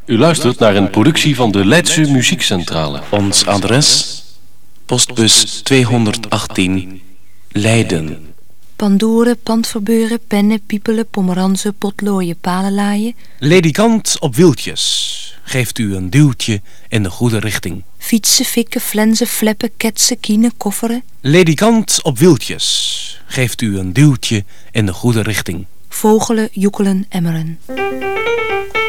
U luistert naar een productie van de Leidse Muziekcentrale. Ons adres: postbus 218, Leiden. Pandoeren, pandverbeuren, pennen, piepelen, pomeranzen, potlooien, palenlaaien. Ledikant op wieltjes geeft u een duwtje in de goede richting. Fietsen, fikken, flensen, fleppen, ketsen, kienen, kofferen. Ledikant op wieltjes geeft u een duwtje in de goede richting. Vogelen, joekelen, emmeren.